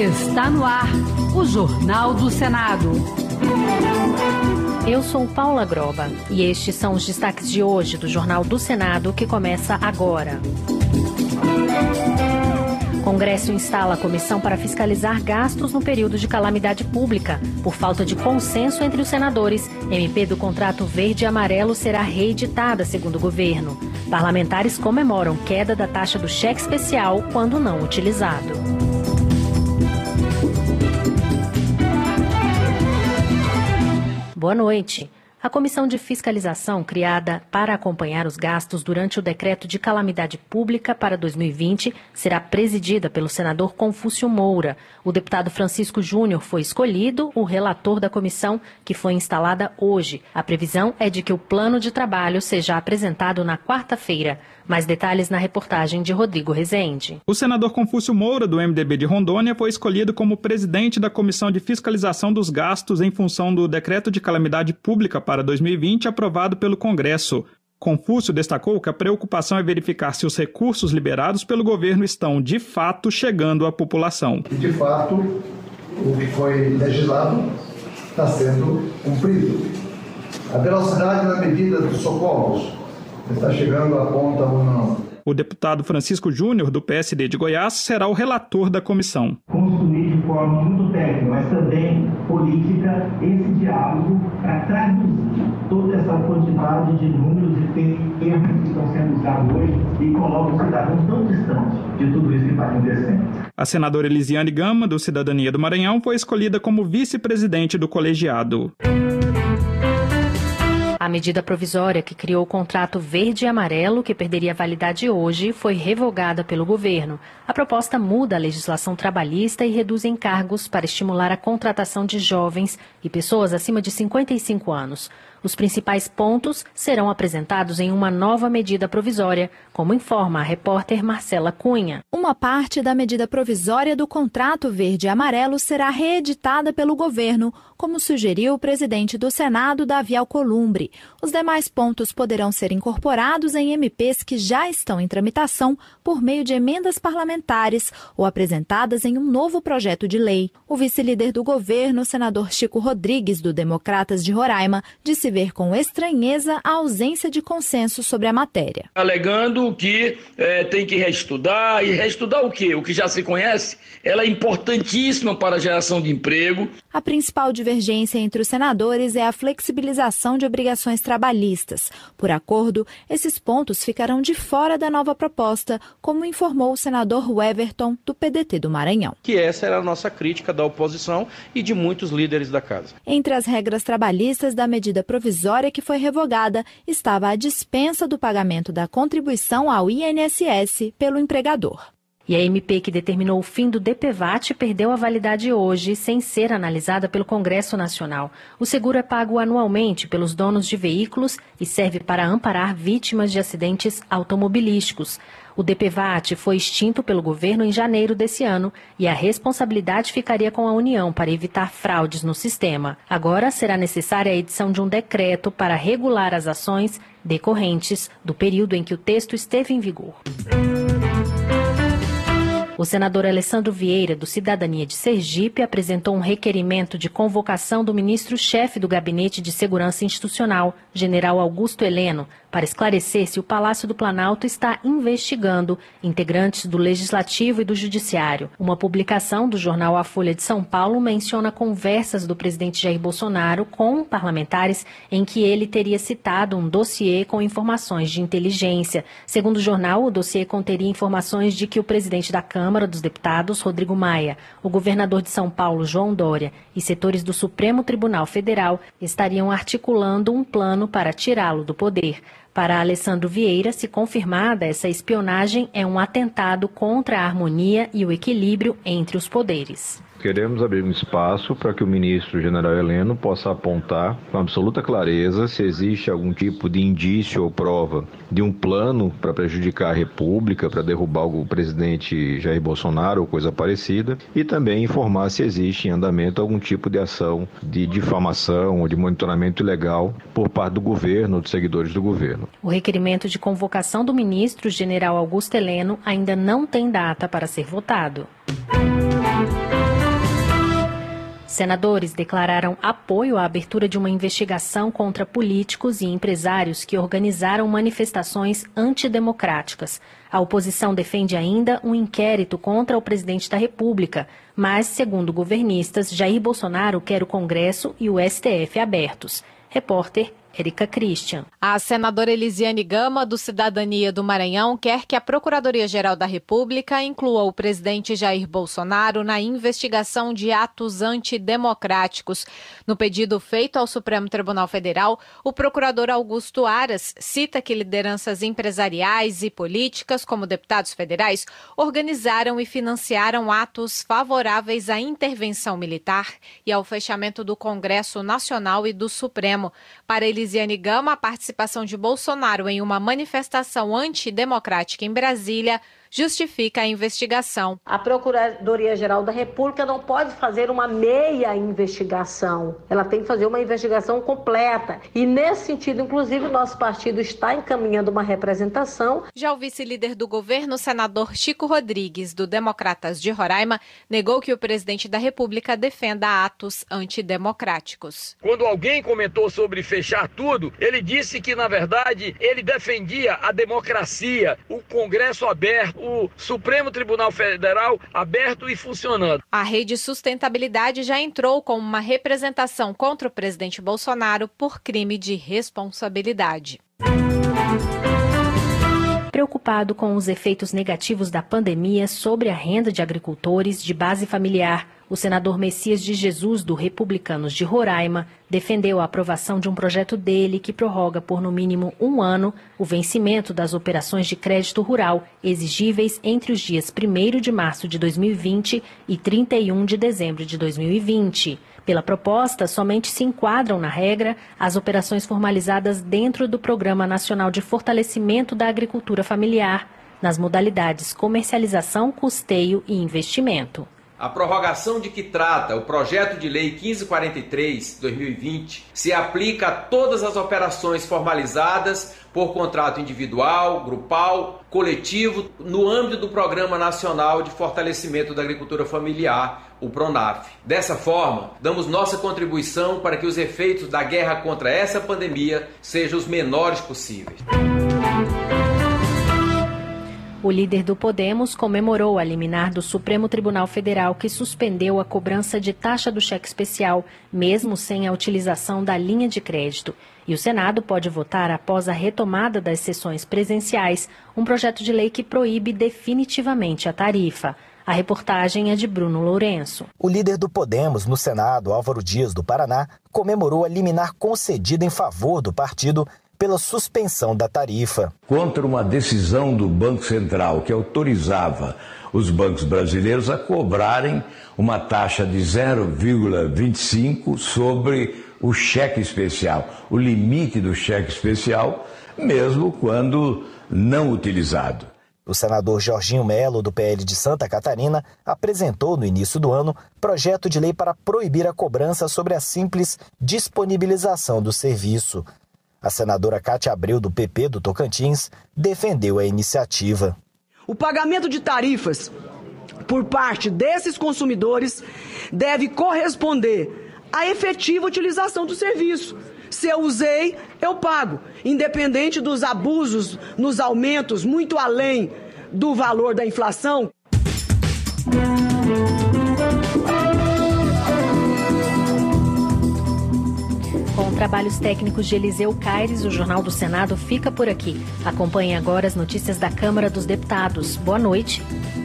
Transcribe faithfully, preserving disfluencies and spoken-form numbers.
Está no ar o Jornal do Senado. Eu sou Paula Groba e estes são os destaques de hoje do Jornal do Senado, que começa agora. Congresso instala a comissão para fiscalizar gastos no período de calamidade pública. Por falta de consenso entre os senadores, M P do contrato verde e amarelo será reeditada, segundo o governo. Parlamentares comemoram queda da taxa do cheque especial quando não utilizado. Boa noite. A Comissão de Fiscalização, criada para acompanhar os gastos durante o decreto de calamidade pública para dois mil e vinte, será presidida pelo senador Confúcio Moura. O deputado Francisco Júnior foi escolhido o relator da comissão, que foi instalada hoje. A previsão é de que o plano de trabalho seja apresentado na quarta-feira. Mais detalhes na reportagem de Rodrigo Rezende. O senador Confúcio Moura, do M D B de Rondônia, foi escolhido como presidente da Comissão de Fiscalização dos Gastos em função do decreto de calamidade pública para dois mil e vinte, aprovado pelo Congresso. Confúcio destacou que a preocupação é verificar se os recursos liberados pelo governo estão, de fato, chegando à população. E, de fato, o que foi legislado está sendo cumprido. A velocidade na medida dos socorros está chegando à ponta ou não. O deputado Francisco Júnior, do P S D de Goiás, será o relator da comissão. Construir de forma muito técnica, mas também política, esse diálogo para traduzir toda essa quantidade de números e termos que estão sendo usados hoje e coloca o cidadão tão distante de tudo isso que está acontecendo. A senadora Elisiane Gama, do Cidadania do Maranhão, foi escolhida como vice-presidente do colegiado. A medida provisória que criou o contrato verde e amarelo, que perderia a validade hoje, foi revogada pelo governo. A proposta muda a legislação trabalhista e reduz encargos para estimular a contratação de jovens e pessoas acima de cinquenta e cinco anos. Os principais pontos serão apresentados em uma nova medida provisória, como informa a repórter Marcela Cunha. Uma parte da medida provisória do contrato verde e amarelo será reeditada pelo governo, como sugeriu o presidente do Senado, Davi Alcolumbre. Os demais pontos poderão ser incorporados em M Ps que já estão em tramitação por meio de emendas parlamentares ou apresentadas em um novo projeto de lei. O vice-líder do governo, o senador Chico Rodrigues, do Democratas de Roraima, disse ver com estranheza a ausência de consenso sobre a matéria. Alegando que é, tem que reestudar, e reestudar o quê? O que já se conhece? Ela é importantíssima para a geração de emprego. A principal divergência entre os senadores é a flexibilização de obrigações trabalhistas. Por acordo, esses pontos ficarão de fora da nova proposta, como informou o senador Weverton, do P D T do Maranhão. Que essa era a nossa crítica da oposição e de muitos líderes da casa. Entre as regras trabalhistas da medida provisória que foi revogada, estava a dispensa do pagamento da contribuição ao I N S S pelo empregador. E a M P que determinou o fim do D P V A T perdeu a validade hoje, sem ser analisada pelo Congresso Nacional. O seguro é pago anualmente pelos donos de veículos e serve para amparar vítimas de acidentes automobilísticos. O D P V A T foi extinto pelo governo em janeiro desse ano e a responsabilidade ficaria com a União para evitar fraudes no sistema. Agora será necessária a edição de um decreto para regular as ações decorrentes do período em que o texto esteve em vigor. O senador Alessandro Vieira, do Cidadania de Sergipe, apresentou um requerimento de convocação do ministro-chefe do Gabinete de Segurança Institucional, general Augusto Heleno, para esclarecer se o Palácio do Planalto está investigando integrantes do Legislativo e do Judiciário. Uma publicação do jornal A Folha de São Paulo menciona conversas do presidente Jair Bolsonaro com parlamentares em que ele teria citado um dossiê com informações de inteligência. Segundo o jornal, o dossiê conteria informações de que o presidente da Câmara dos Deputados, Rodrigo Maia, o governador de São Paulo, João Dória, e setores do Supremo Tribunal Federal estariam articulando um plano para tirá-lo do poder. Para Alessandro Vieira, se confirmada, essa espionagem é um atentado contra a harmonia e o equilíbrio entre os poderes. Queremos abrir um espaço para que o ministro general Heleno possa apontar com absoluta clareza se existe algum tipo de indício ou prova de um plano para prejudicar a República, para derrubar o presidente Jair Bolsonaro ou coisa parecida, e também informar se existe em andamento algum tipo de ação de difamação ou de monitoramento ilegal por parte do governo ou dos seguidores do governo. O requerimento de convocação do ministro general Augusto Heleno ainda não tem data para ser votado. Senadores declararam apoio à abertura de uma investigação contra políticos e empresários que organizaram manifestações antidemocráticas. A oposição defende ainda um inquérito contra o presidente da República, mas, segundo governistas, Jair Bolsonaro quer o Congresso e o S T F abertos. Repórter Érica Christian. A senadora Elisiane Gama, do Cidadania do Maranhão, quer que a Procuradoria-Geral da República inclua o presidente Jair Bolsonaro na investigação de atos antidemocráticos. No pedido feito ao Supremo Tribunal Federal, o procurador Augusto Aras cita que lideranças empresariais e políticas, como deputados federais, organizaram e financiaram atos favoráveis à intervenção militar e ao fechamento do Congresso Nacional e do Supremo. Para Elisiane Gama, a participação de Bolsonaro em uma manifestação antidemocrática em Brasília justifica a investigação. A Procuradoria-Geral da República não pode fazer uma meia investigação. Ela tem que fazer uma investigação completa. E, nesse sentido, inclusive, o nosso partido está encaminhando uma representação. Já o vice-líder do governo, o senador Chico Rodrigues, do Democratas de Roraima, negou que o presidente da República defenda atos antidemocráticos. Quando alguém comentou sobre fechar tudo, ele disse que, na verdade, ele defendia a democracia, o Congresso aberto, o Supremo Tribunal Federal aberto e funcionando. A Rede Sustentabilidade já entrou com uma representação contra o presidente Bolsonaro por crime de responsabilidade. Preocupado com os efeitos negativos da pandemia sobre a renda de agricultores de base familiar, o senador Messias de Jesus, do Republicanos de Roraima, defendeu a aprovação de um projeto dele que prorroga por no mínimo um ano o vencimento das operações de crédito rural exigíveis entre os dias primeiro de março de dois mil e vinte e trinta e um de dezembro de dois mil e vinte. Pela proposta, somente se enquadram na regra as operações formalizadas dentro do Programa Nacional de Fortalecimento da Agricultura Familiar, nas modalidades comercialização, custeio e investimento. A prorrogação de que trata o projeto de lei quinze quarenta e três de dois mil e vinte se aplica a todas as operações formalizadas por contrato individual, grupal, coletivo, no âmbito do Programa Nacional de Fortalecimento da Agricultura Familiar, o PRONAF. Dessa forma, damos nossa contribuição para que os efeitos da guerra contra essa pandemia sejam os menores possíveis. O líder do Podemos comemorou a liminar do Supremo Tribunal Federal que suspendeu a cobrança de taxa do cheque especial, mesmo sem a utilização da linha de crédito. E o Senado pode votar, após a retomada das sessões presenciais, um projeto de lei que proíbe definitivamente a tarifa. A reportagem é de Bruno Lourenço. O líder do Podemos no Senado, Álvaro Dias, do Paraná, comemorou a liminar concedida em favor do partido pela suspensão da tarifa. Contra uma decisão do Banco Central que autorizava os bancos brasileiros a cobrarem uma taxa de zero vírgula vinte e cinco sobre o cheque especial, o limite do cheque especial, mesmo quando não utilizado. O senador Jorginho Melo, do P L de Santa Catarina, apresentou no início do ano projeto de lei para proibir a cobrança sobre a simples disponibilização do serviço. A senadora Cátia Abreu, do P P do Tocantins, defendeu a iniciativa. O pagamento de tarifas por parte desses consumidores deve corresponder à efetiva utilização do serviço. Se eu usei, eu pago, independente dos abusos nos aumentos muito além do valor da inflação. Com trabalhos técnicos de Eliseu Caires, o Jornal do Senado fica por aqui. Acompanhe agora as notícias da Câmara dos Deputados. Boa noite.